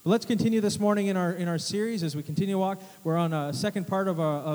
But let's continue this morning in our series as we continue to walk. We're on a second part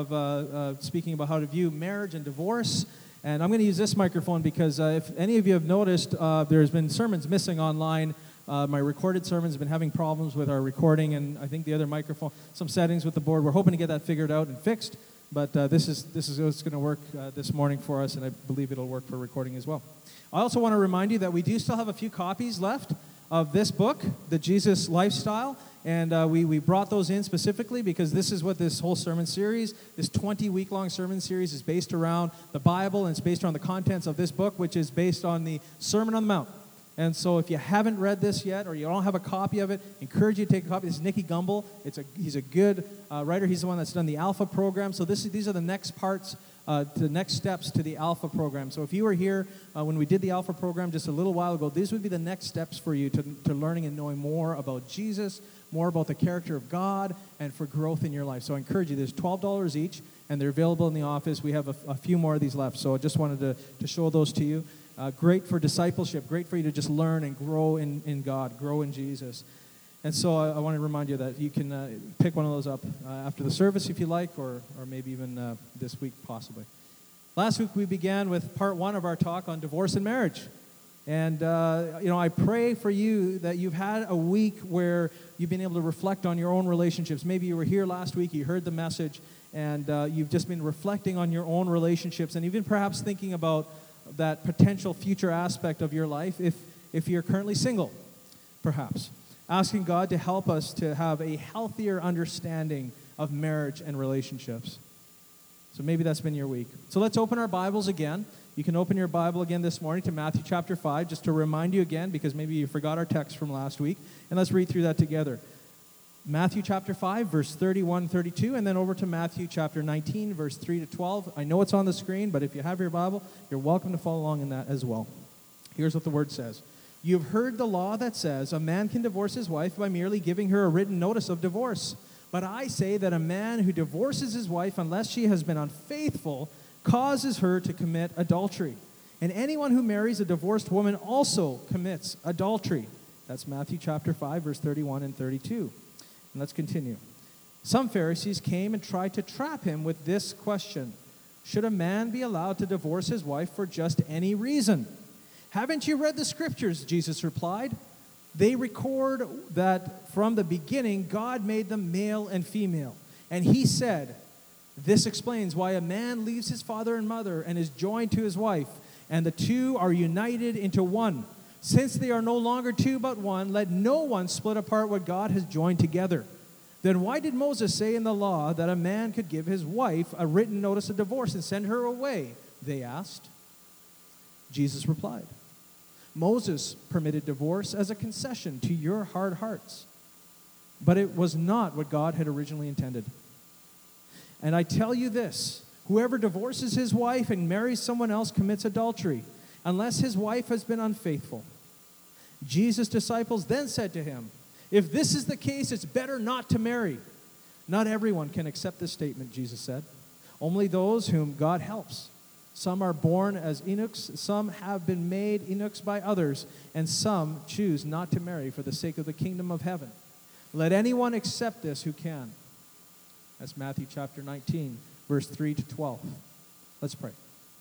of speaking about how to view marriage and divorce. And I'm going to use this microphone because if any of you have noticed, there's been sermons missing online. My recorded sermons have been having problems with our recording, and I think the other microphone, some settings with the board. We're hoping to get that figured out and fixed. But this is what's going to work this morning for us, and I believe it'll work for recording as well. I also want to remind you that we do still have a few copies left of this book, The Jesus Lifestyle, and we brought those in specifically because this is what this whole sermon series, this 20-week-long sermon series is based around the Bible, and it's based on the contents of this book, which is based on the Sermon on the Mount. And so if you haven't read this yet or you don't have a copy of it, I encourage you to take a copy. This is Nicky Gumbel. He's a good writer. He's the one that's done the Alpha program. So these are the next parts, the next steps to the Alpha program. So if you were here when we did the Alpha program just a little while ago, these would be the next steps for you to learning and knowing more about Jesus, more about the character of God, and for growth in your life. So I encourage you. There's $12 each, and they're available in the office. We have a few more of these left. So I just wanted to show those to you. Great for discipleship, great for you to just learn and grow in God, grow in Jesus. And so I want to remind you that you can pick one of those up after the service if you like, or maybe even this week possibly. Last week we began with part 1 of our talk on divorce and marriage. And, I pray for you that you've had a week where you've been able to reflect on your own relationships. Maybe you were here last week, you heard the message, and you've just been reflecting on your own relationships and even perhaps thinking about that potential future aspect of your life if you're currently single, perhaps. Asking God to help us to have a healthier understanding of marriage and relationships. So maybe that's been your week. So let's open our Bibles again. You can open your Bible again this morning to Matthew chapter 5, just to remind you again, because maybe you forgot our text from last week. And let's read through that together. Matthew chapter 5, verse 31, 32, and then over to Matthew chapter 19, verse 3 to 12. I know it's on the screen, but if you have your Bible, you're welcome to follow along in that as well. Here's what the word says. You have heard the law that says a man can divorce his wife by merely giving her a written notice of divorce. But I say that a man who divorces his wife unless she has been unfaithful causes her to commit adultery. And anyone who marries a divorced woman also commits adultery. That's Matthew chapter 5, verse 31 and 32. And let's continue. Some Pharisees came and tried to trap him with this question. Should a man be allowed to divorce his wife for just any reason? Haven't you read the scriptures? Jesus replied. They record that from the beginning God made them male and female. And he said, this explains why a man leaves his father and mother and is joined to his wife, and the two are united into one. Since they are no longer two but one, let no one split apart what God has joined together. Then why did Moses say in the law that a man could give his wife a written notice of divorce and send her away? They asked. Jesus replied, Moses permitted divorce as a concession to your hard hearts, but it was not what God had originally intended. And I tell you this, whoever divorces his wife and marries someone else commits adultery, unless his wife has been unfaithful. Jesus' disciples then said to him, if this is the case, it's better not to marry. Not everyone can accept this statement, Jesus said. Only those whom God helps. Some are born as eunuchs, some have been made eunuchs by others, and some choose not to marry for the sake of the kingdom of heaven. Let anyone accept this who can. That's Matthew chapter 19, verse 3 to 12. Let's pray.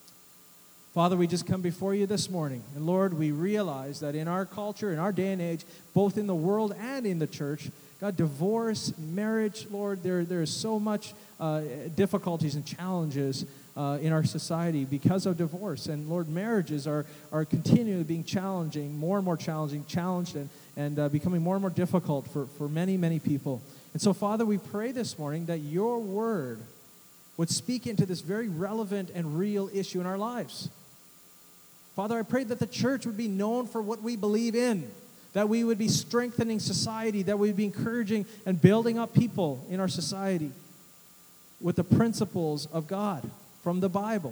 Father, we just come before you this morning. And Lord, we realize that in our culture, in our day and age, both in the world and in the church, God, divorce, marriage, Lord, there is so much difficulties and challenges in our society because of divorce. And Lord, marriages are continually being challenging, more and more challenging, challenged and becoming more and more difficult for many, many people. And so, Father, we pray this morning that your word would speak into this very relevant and real issue in our lives. Father, I pray that the church would be known for what we believe in, that we would be strengthening society, that we would be encouraging and building up people in our society with the principles of God from the Bible,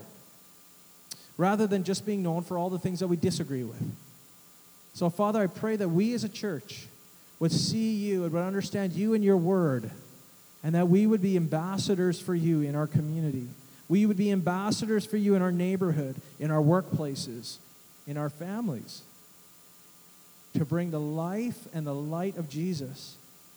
rather than just being known for all the things that we disagree with. So, Father, I pray that we as a church would see you and would understand you and your word, and that we would be ambassadors for you in our community. We would be ambassadors for you in our neighborhood, in our workplaces, in our families, to bring the life and the light of Jesus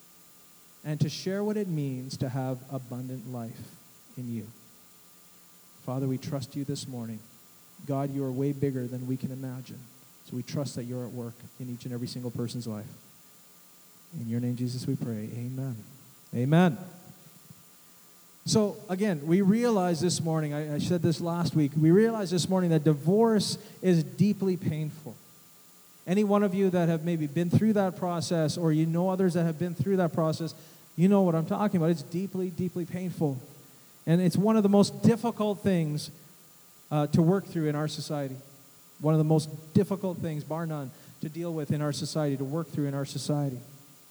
and to share what it means to have abundant life in you. Father, we trust you this morning. God, you are way bigger than we can imagine. So we trust that you're at work in each and every single person's life. In your name, Jesus, we pray. Amen. Amen. So, again, we realize this morning, I said this last week, we realize this morning that divorce is deeply painful. Any one of you that have maybe been through that process, or you know others that have been through that process, you know what I'm talking about. It's deeply, deeply painful. And it's one of the most difficult things to work through in our society. One of the most difficult things, bar none, to deal with in our society, to work through in our society.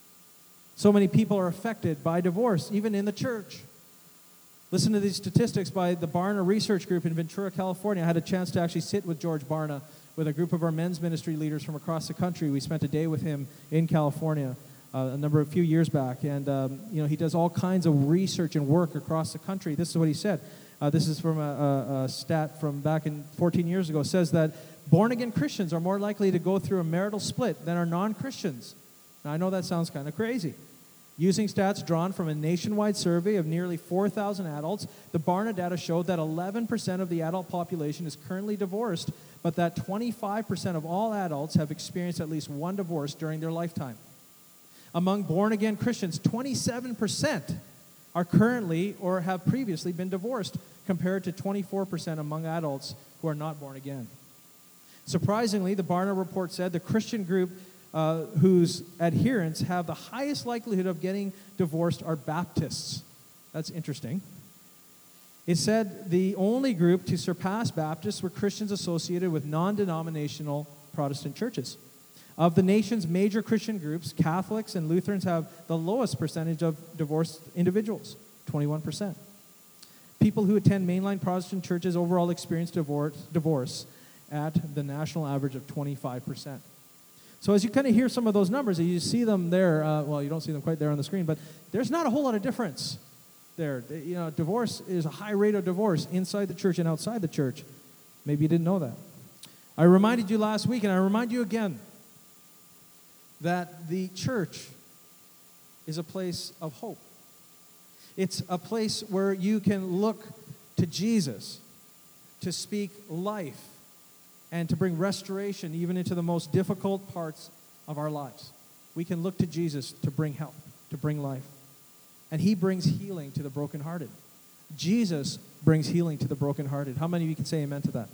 So many people are affected by divorce, even in the church. Listen to these statistics by the Barna Research Group in Ventura, California. I had a chance to actually sit with George Barna with a group of our men's ministry leaders from across the country. We spent a day with him in California a few years back. And, he does all kinds of research and work across the country. This is what he said. This is from a stat from back in 14 years ago. It says that born-again Christians are more likely to go through a marital split than are non-Christians. Now, I know that sounds kind of crazy. Using stats drawn from a nationwide survey of nearly 4,000 adults, the Barna data showed that 11% of the adult population is currently divorced, but that 25% of all adults have experienced at least one divorce during their lifetime. Among born-again Christians, 27% are currently or have previously been divorced, compared to 24% among adults who are not born again. Surprisingly, the Barna report said the Christian group whose adherents have the highest likelihood of getting divorced are Baptists. That's interesting. It said the only group to surpass Baptists were Christians associated with non-denominational Protestant churches. Of the nation's major Christian groups, Catholics and Lutherans have the lowest percentage of divorced individuals, 21%. People who attend mainline Protestant churches overall experience divorce at the national average of 25%. So as you kind of hear some of those numbers, you see them there. You don't see them quite there on the screen, but there's not a whole lot of difference there. Divorce is a high rate of divorce inside the church and outside the church. Maybe you didn't know that. I reminded you last week, and I remind you again, that the church is a place of hope. It's a place where you can look to Jesus to speak life and to bring restoration even into the most difficult parts of our lives. We can look to Jesus to bring help, to bring life. And he brings healing to the brokenhearted. Jesus brings healing to the brokenhearted. How many of you can say amen to that?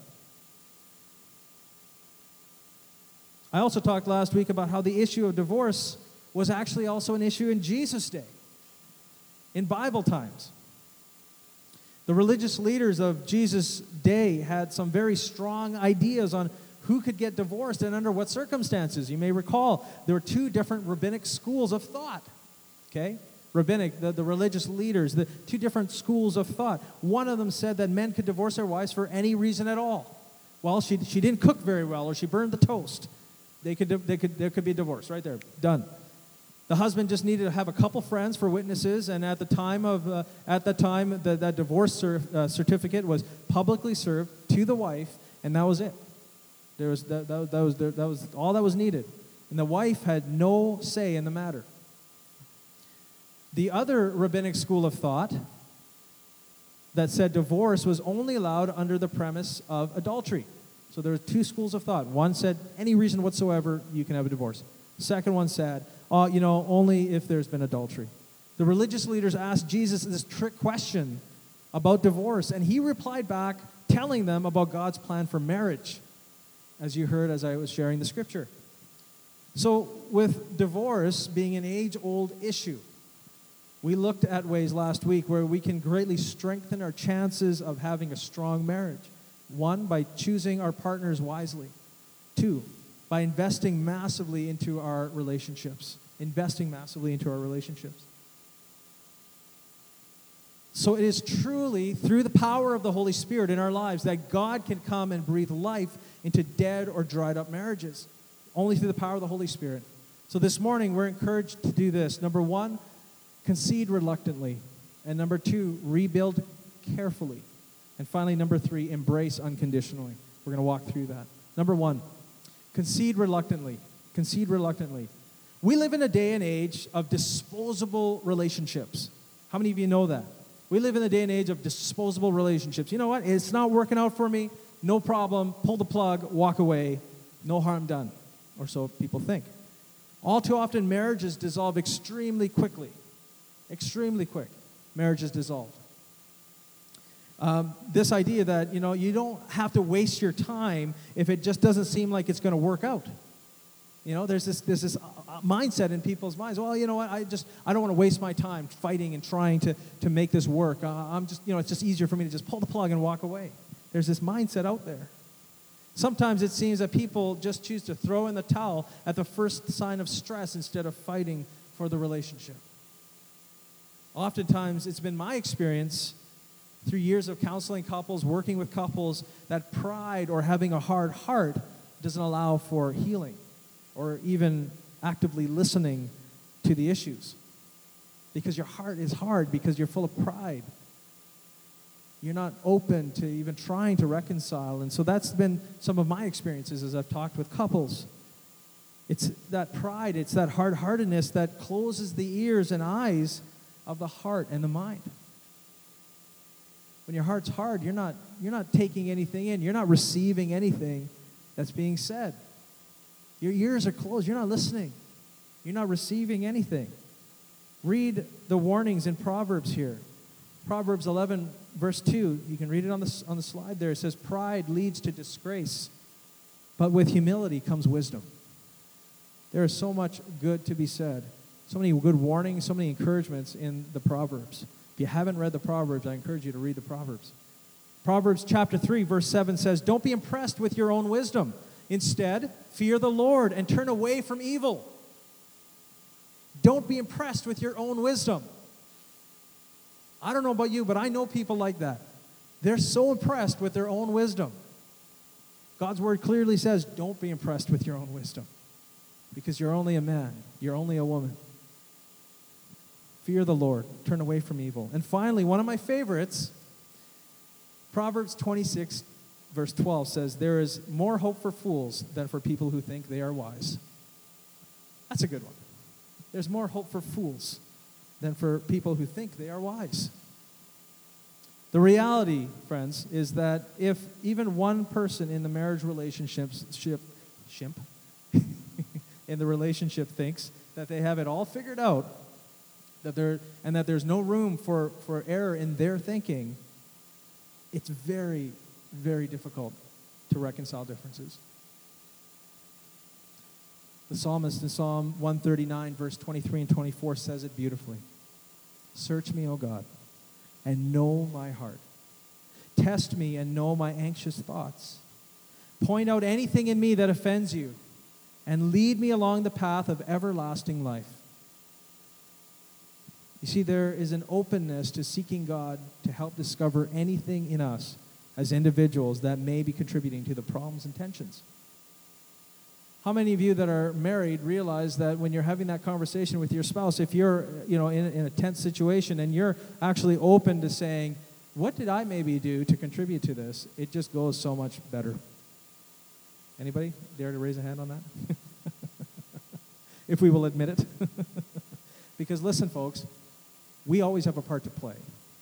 I also talked last week about how the issue of divorce was actually also an issue in Jesus' day, in Bible times. The religious leaders of Jesus' day had some very strong ideas on who could get divorced and under what circumstances. You may recall there were two different rabbinic schools of thought. Okay? Rabbinic, the religious leaders, the two different schools of thought. One of them said that men could divorce their wives for any reason at all. Well, she didn't cook very well, or she burned the toast. There could be a divorce right there. Done. The husband just needed to have a couple friends for witnesses, and at the time that divorce certificate was publicly served to the wife, and that was it. That was all that was needed, and the wife had no say in the matter. The other rabbinic school of thought that said divorce was only allowed under the premise of adultery. So there are two schools of thought. One said, any reason whatsoever, you can have a divorce. The second one said, only if there's been adultery. The religious leaders asked Jesus this trick question about divorce, and he replied back, telling them about God's plan for marriage, as you heard as I was sharing the scripture. So with divorce being an age-old issue, we looked at ways last week where we can greatly strengthen our chances of having a strong marriage. One, by choosing our partners wisely. Two, by investing massively into our relationships. So it is truly through the power of the Holy Spirit in our lives that God can come and breathe life into dead or dried up marriages. Only through the power of the Holy Spirit. So this morning we're encouraged to do this. Number one, concede reluctantly. And number two, rebuild carefully. And finally, number three, embrace unconditionally. We're going to walk through that. Number one, concede reluctantly. Concede reluctantly. We live in a day and age of disposable relationships. How many of you know that? We live in a day and age of disposable relationships. You know what? It's not working out for me. No problem. Pull the plug, walk away. No harm done. Or so people think. All too often, marriages dissolve extremely quickly. Extremely quick. Marriages dissolve. This idea that, you don't have to waste your time if it just doesn't seem like it's going to work out. There's this mindset in people's minds. Well, you know what? I don't want to waste my time fighting and trying to make this work. It's just easier for me to just pull the plug and walk away. There's this mindset out there. Sometimes it seems that people just choose to throw in the towel at the first sign of stress instead of fighting for the relationship. Oftentimes, it's been my experience through years of counseling couples, working with couples, that pride or having a hard heart doesn't allow for healing or even actively listening to the issues. Because your heart is hard, because you're full of pride. You're not open to even trying to reconcile. And so that's been some of my experiences as I've talked with couples. It's that pride, it's that hard-heartedness that closes the ears and eyes of the heart and the mind. When your heart's hard, you're not taking anything in. You're not receiving anything that's being said. Your ears are closed. You're not listening. You're not receiving anything. Read the warnings in Proverbs here. Proverbs 11, verse 2. You can read it on the slide there. It says, "Pride leads to disgrace, but with humility comes wisdom." There is so much good to be said. So many good warnings, so many encouragements in the Proverbs. If you haven't read the Proverbs, I encourage you to read the Proverbs. Proverbs chapter 3, verse 7 says, "Don't be impressed with your own wisdom. Instead, fear the Lord and turn away from evil." Don't be impressed with your own wisdom. I don't know about you, but I know people like that. They're so impressed with their own wisdom. God's word clearly says, don't be impressed with your own wisdom, because you're only a man. You're only a woman. Fear the Lord. Turn away from evil. And finally, one of my favorites, Proverbs 26, verse 12 says, "There is more hope for fools than for people who think they are wise." That's a good one. There's more hope for fools than for people who think they are wise. The reality, friends, is that if even one person in the marriage relationship thinks that they have it all figured out, that there's no room for error in their thinking, it's very, very difficult to reconcile differences. The psalmist in Psalm 139, verse 23 and 24 says it beautifully. "Search me, O God, and know my heart. Test me and know my anxious thoughts. Point out anything in me that offends you, and lead me along the path of everlasting life." You see, there is an openness to seeking God to help discover anything in us as individuals that may be contributing to the problems and tensions. How many of you that are married realize that when you're having that conversation with your spouse, if you're in a tense situation and you're actually open to saying, what did I maybe do to contribute to this, it just goes so much better. Anybody dare to raise a hand on that? If we will admit it. Because listen, folks, we always have a part to play.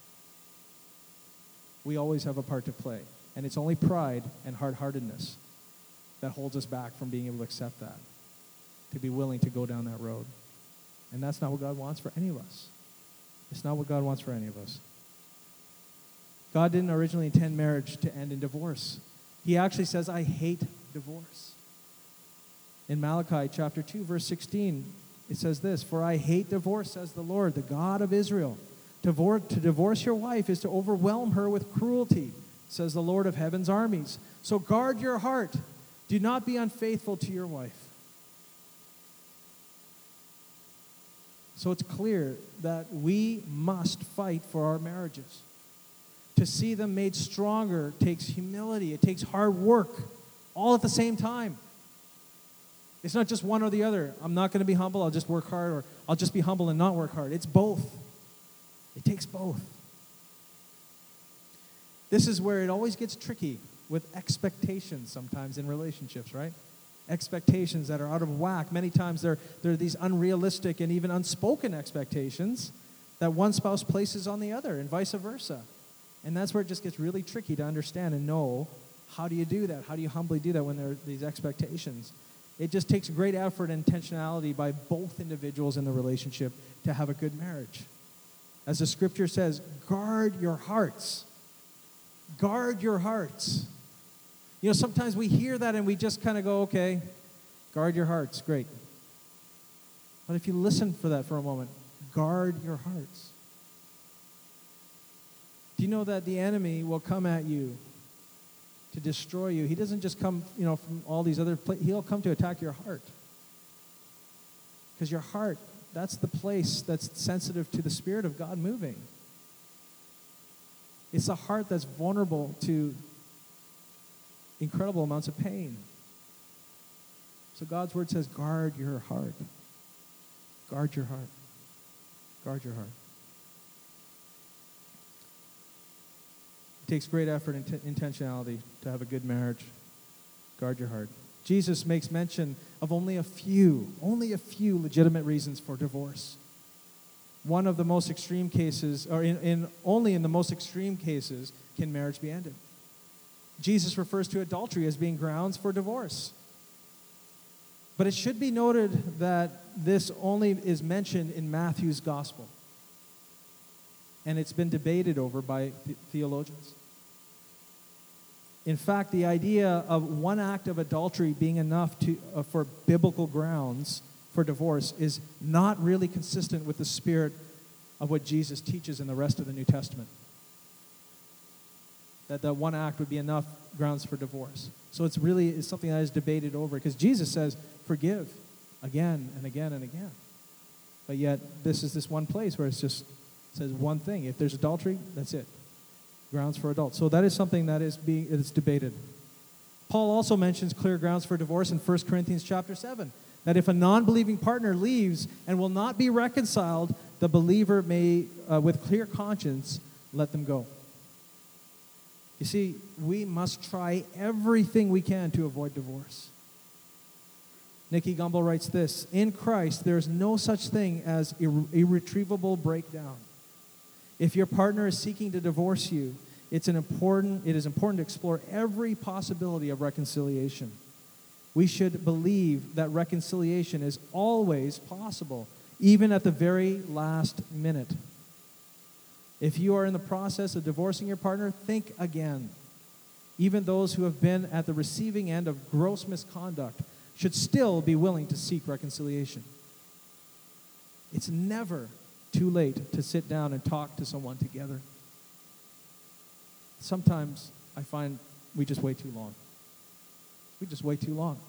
We always have a part to play. And it's only pride and hard-heartedness that holds us back from being able to accept that, to be willing to go down that road. And that's not what God wants for any of us. It's not what God wants for any of us. God didn't originally intend marriage to end in divorce. He actually says, "I hate divorce." In Malachi chapter 2, verse 16, it says this, "For I hate divorce, says the Lord, the God of Israel. To divorce your wife is to overwhelm her with cruelty, says the Lord of heaven's armies. So guard your heart. Do not be unfaithful to your wife." So it's clear that we must fight for our marriages. To see them made stronger takes humility. It takes hard work, all at the same time. It's not just one or the other. I'm not going to be humble, I'll just work hard, or I'll just be humble and not work hard. It's both. It takes both. This is where it always gets tricky with expectations sometimes in relationships, right? expectations that are out of whack. Many times they're these unrealistic and even unspoken expectations that one spouse places on the other and vice versa. And that's where it just gets really tricky to understand and know, how do you do that? How do you humbly do that when there are these expectations? It just takes great effort and intentionality by both individuals in the relationship to have a good marriage. As the scripture says, guard your hearts. Guard your hearts. You know, sometimes we hear that and we just kind of go, okay, guard your hearts, great. But if you listen for that for a moment, guard your hearts. Do you know that the enemy will come at you to destroy you? He doesn't just come, from all these other places. He'll come to attack your heart. Because your heart, that's the place that's sensitive to the Spirit of God moving. It's a heart that's vulnerable to incredible amounts of pain. So God's word says, guard your heart. Guard your heart. Guard your heart. It takes great effort and intentionality to have a good marriage. Guard your heart. Jesus makes mention of only a few legitimate reasons for divorce. One of the most extreme cases, or only in the most extreme cases, can marriage be ended. Jesus refers to adultery as being grounds for divorce. But it should be noted that this only is mentioned in Matthew's gospel. And it's been debated over by theologians. In fact, the idea of one act of adultery being enough for biblical grounds for divorce is not really consistent with the spirit of what Jesus teaches in the rest of the New Testament. That one act would be enough grounds for divorce. So it's something that is debated over, because Jesus says, forgive again and again and again. But yet, this is this one place where it says one thing. If there's adultery, that's it. Grounds for adultery. So that is something that is debated. Paul also mentions clear grounds for divorce in 1 Corinthians chapter 7. That if a non-believing partner leaves and will not be reconciled, the believer may, with clear conscience, let them go. You see, we must try everything we can to avoid divorce. Nicky Gumbel writes this: in Christ, there is no such thing as irretrievable breakdown. If your partner is seeking to divorce you, it is important to explore every possibility of reconciliation. We should believe that reconciliation is always possible, even at the very last minute. If you are in the process of divorcing your partner, think again. Even those who have been at the receiving end of gross misconduct should still be willing to seek reconciliation. It's never too late to sit down and talk to someone together. Sometimes I find we just wait too long. We just wait too long.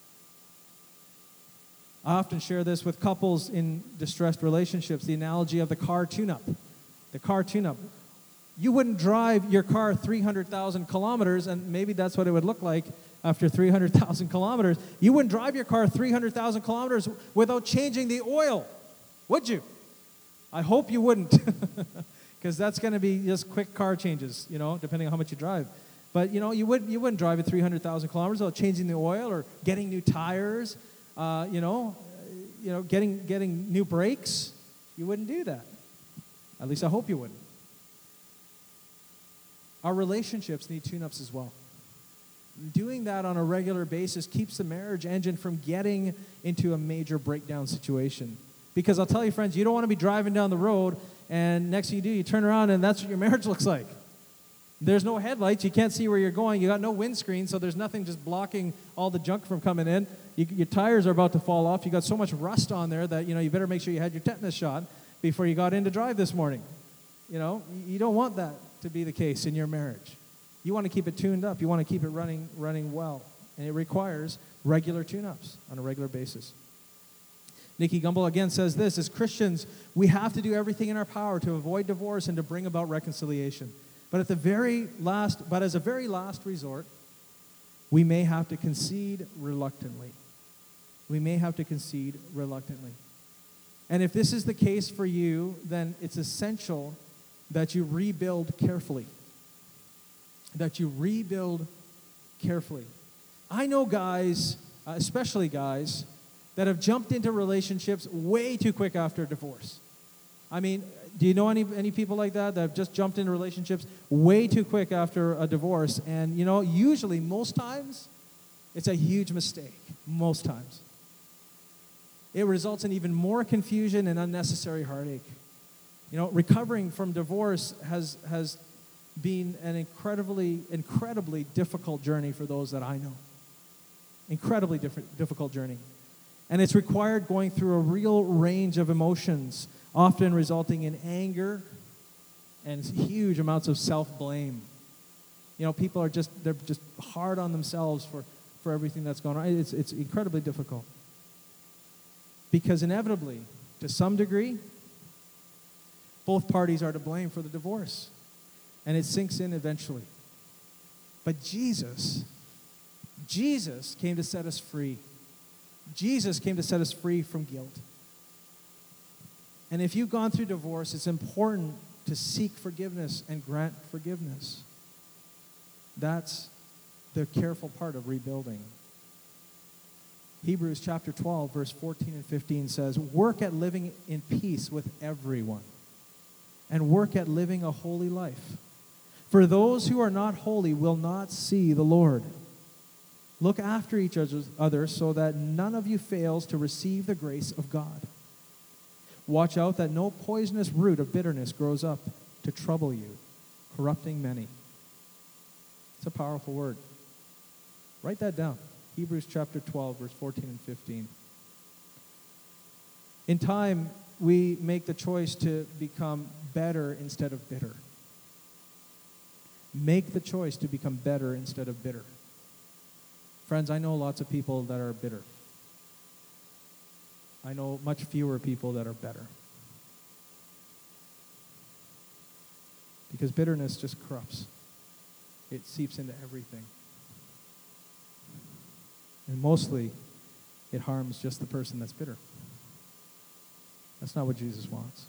I often share this with couples in distressed relationships, the analogy of the car tune-up. The car tune-up. You wouldn't drive your car 300,000 kilometers, and maybe that's what it would look like after 300,000 kilometers. You wouldn't drive your car 300,000 kilometers without changing the oil, would you? I hope you wouldn't, because that's going to be just quick car changes, depending on how much you drive. But, you wouldn't drive it 300,000 kilometers without changing the oil or getting new tires, getting new brakes. You wouldn't do that. At least I hope you wouldn't. Our relationships need tune-ups as well. Doing that on a regular basis keeps the marriage engine from getting into a major breakdown situation. Because I'll tell you, friends, you don't want to be driving down the road and next thing you do, you turn around and that's what your marriage looks like. There's no headlights. You can't see where you're going. You got no windscreen, so there's nothing just blocking all the junk from coming in. Your tires are about to fall off. You got so much rust on there that, you better make sure you had your tetanus shot before you got in to drive this morning. You don't want that to be the case in your marriage. You want to keep it tuned up. You want to keep it running well. And it requires regular tune-ups on a regular basis. Nicky Gumbel again says this: as Christians, we have to do everything in our power to avoid divorce and to bring about reconciliation. But as a very last resort, we may have to concede reluctantly. And if this is the case for you, then it's essential that you rebuild carefully. I know guys especially guys, that have jumped into relationships way too quick after a divorce. I mean, do you know any people like that have just jumped into relationships way too quick after a divorce? And, usually, most times, it's a huge mistake. Most times. It results in even more confusion and unnecessary heartache. Recovering from divorce has been an incredibly difficult journey for those that I know. Incredibly difficult journey. And it's required going through a real range of emotions, often resulting in anger and huge amounts of self-blame. People they're just hard on themselves for everything that's going on. It's incredibly difficult. Because inevitably, to some degree, both parties are to blame for the divorce. And it sinks in eventually. But Jesus came to set us free. Jesus came to set us free from guilt. And if you've gone through divorce, it's important to seek forgiveness and grant forgiveness. That's the careful part of rebuilding. Hebrews chapter 12, verse 14 and 15 says, "Work at living in peace with everyone, and work at living a holy life. For those who are not holy will not see the Lord. Look after each other so that none of you fails to receive the grace of God. Watch out that no poisonous root of bitterness grows up to trouble you, corrupting many." It's a powerful word. Write that down. Hebrews chapter 12, verse 14 and 15. In time, we make the choice to become better instead of bitter. Make the choice to become better instead of bitter. Friends, I know lots of people that are bitter. I know much fewer people that are better. Because bitterness just corrupts. It seeps into everything. And mostly, it harms just the person that's bitter. That's not what Jesus wants.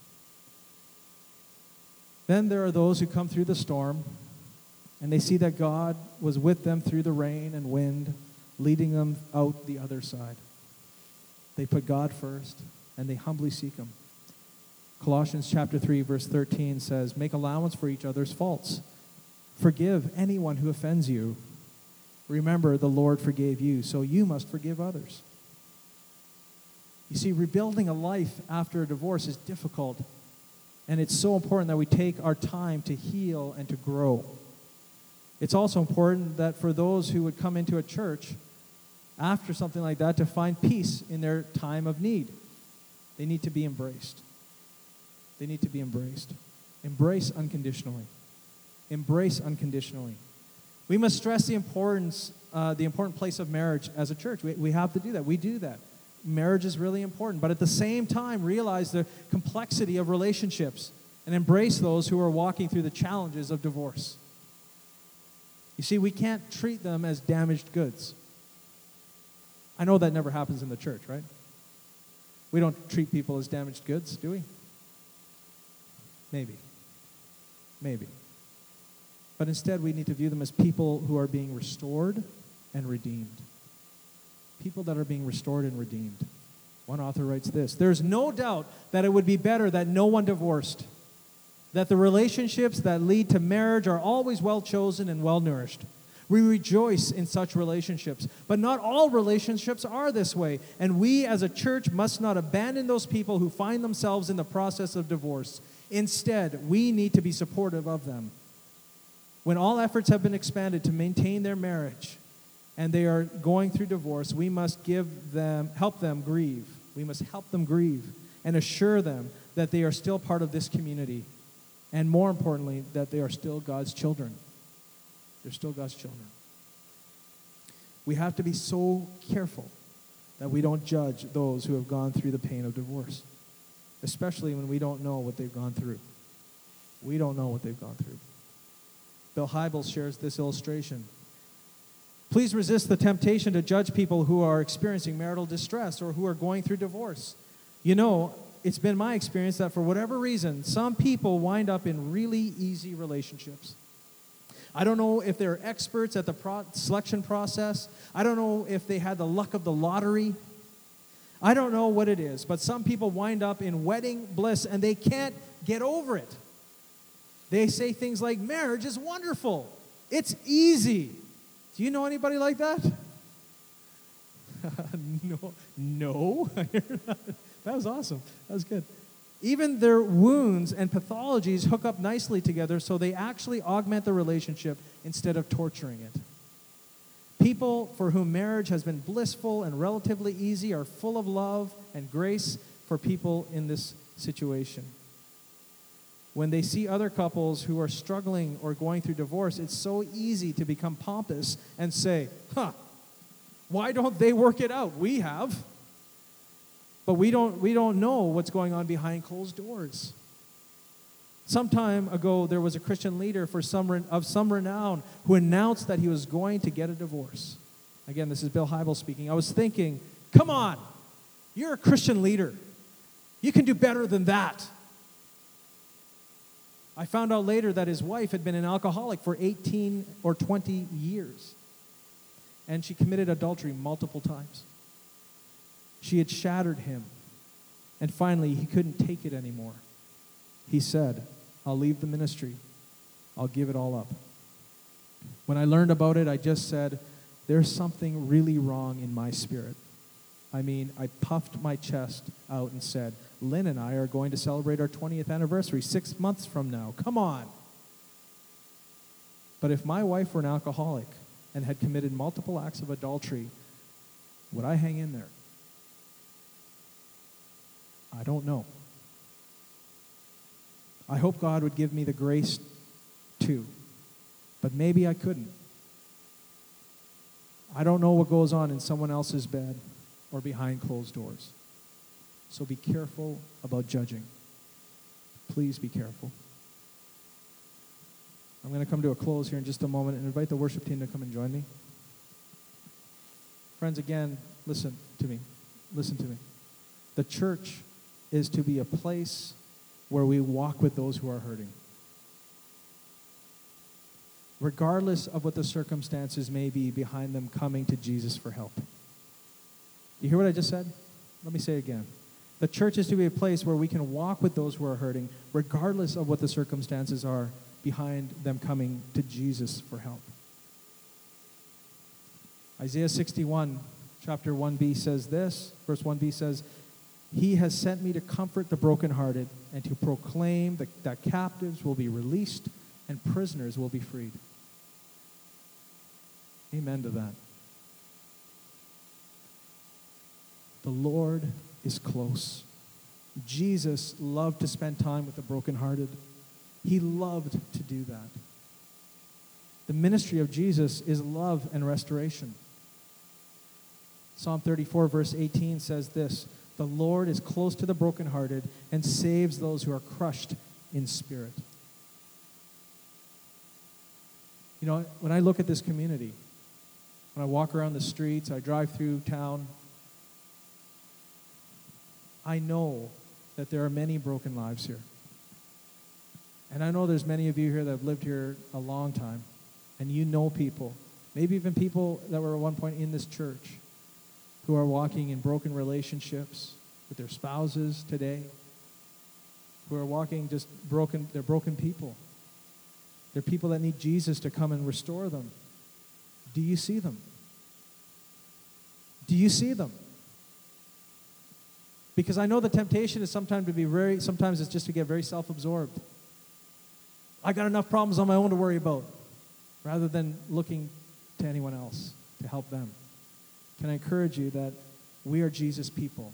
Then there are those who come through the storm, and they see that God was with them through the rain and wind, leading them out the other side. They put God first, and they humbly seek Him. Colossians chapter 3, verse 13 says, "Make allowance for each other's faults. Forgive anyone who offends you. Remember, the Lord forgave you, so you must forgive others." You see, rebuilding a life after a divorce is difficult, and it's so important that we take our time to heal and to grow. It's also important that for those who would come into a church after something like that to find peace in their time of need. They need to be embraced. They need to be embraced. Embrace unconditionally. Embrace unconditionally. We must stress the important place of marriage as a church. We have to do that. We do that. Marriage is really important. But at the same time, realize the complexity of relationships and embrace those who are walking through the challenges of divorce. You see, we can't treat them as damaged goods. I know that never happens in the church, right? We don't treat people as damaged goods, do we? Maybe. But instead, we need to view them as people who are being restored and redeemed. People that are being restored and redeemed. One author writes this: "There's no doubt that it would be better that no one divorced, that the relationships that lead to marriage are always well-chosen and well-nourished. We rejoice in such relationships, but not all relationships are this way, and we as a church must not abandon those people who find themselves in the process of divorce. Instead, we need to be supportive of them. When all efforts have been expanded to maintain their marriage and they are going through divorce, we must help them grieve. We must help them grieve and assure them that they are still part of this community, and more importantly, that they are still God's children. They're still God's children. We have to be so careful that we don't judge those who have gone through the pain of divorce, especially when we don't know what they've gone through. We don't know what they've gone through. Bill Hybels shares this illustration. Please resist the temptation to judge people who are experiencing marital distress or who are going through divorce. You know, it's been my experience that for whatever reason, some people wind up in really easy relationships. I don't know if they're experts at the selection process. I don't know if they had the luck of the lottery. I don't know what it is, but some people wind up in wedding bliss and they can't get over it. They say things like, marriage is wonderful. It's easy. Do you know anybody like that? No. That was awesome. That was good. Even their wounds and pathologies hook up nicely together, so they actually augment the relationship instead of torturing it. People for whom marriage has been blissful and relatively easy are full of love and grace for people in this situation. When they see other couples who are struggling or going through divorce, it's so easy to become pompous and say, why don't they work it out? We have. But we don't know what's going on behind closed doors. Some time ago, there was a Christian leader of some renown who announced that he was going to get a divorce. Again, this is Bill Hybels speaking. I was thinking, come on, you're a Christian leader. You can do better than that. I found out later that his wife had been an alcoholic for 18 or 20 years. And she committed adultery multiple times. She had shattered him. And finally, he couldn't take it anymore. He said, I'll leave the ministry. I'll give it all up. When I learned about it, I just said, there's something really wrong in my spirit. I puffed my chest out and said, Lynn and I are going to celebrate our 20th anniversary 6 months from now. Come on. But if my wife were an alcoholic and had committed multiple acts of adultery, would I hang in there? I don't know. I hope God would give me the grace to, but maybe I couldn't. I don't know what goes on in someone else's bed or behind closed doors. So be careful about judging. Please be careful. I'm going to come to a close here in just a moment and invite the worship team to come and join me. Friends, again, listen to me. Listen to me. The church is to be a place where we walk with those who are hurting. Regardless of what the circumstances may be behind them coming to Jesus for help. You hear what I just said? Let me say it again. The church is to be a place where we can walk with those who are hurting, regardless of what the circumstances are behind them coming to Jesus for help. Isaiah 61, chapter 1b says this. Verse 1b says, He has sent me to comfort the brokenhearted and to proclaim that captives will be released and prisoners will be freed. Amen to that. The Lord is close. Jesus loved to spend time with the brokenhearted. He loved to do that. The ministry of Jesus is love and restoration. Psalm 34, verse 18 says this, The Lord is close to the brokenhearted and saves those who are crushed in spirit. You know, when I look at this community, when I walk around the streets, I drive through town, I know that there are many broken lives here. And I know there's many of you here that have lived here a long time, and you know people, maybe even people that were at one point in this church, who are walking in broken relationships with their spouses today, who are walking just broken, they're broken people. They're people that need Jesus to come and restore them. Do you see them? Do you see them? Because I know the temptation is sometimes it's just to get very self-absorbed. I got enough problems on my own to worry about, rather than looking to anyone else to help them. Can I encourage you that we are Jesus people?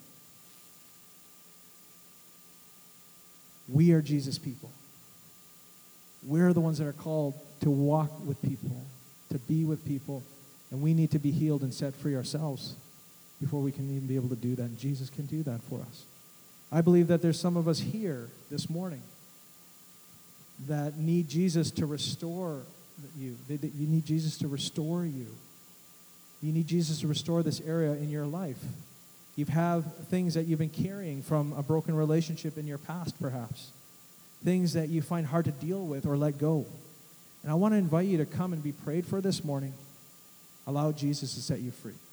We are Jesus people. We're the ones that are called to walk with people, to be with people, and we need to be healed and set free ourselves before we can even be able to do that, and Jesus can do that for us. I believe that there's some of us here this morning that need Jesus to restore you. You need Jesus to restore you. You need Jesus to restore this area in your life. You have things that you've been carrying from a broken relationship in your past, perhaps. Things that you find hard to deal with or let go. And I want to invite you to come and be prayed for this morning. Allow Jesus to set you free.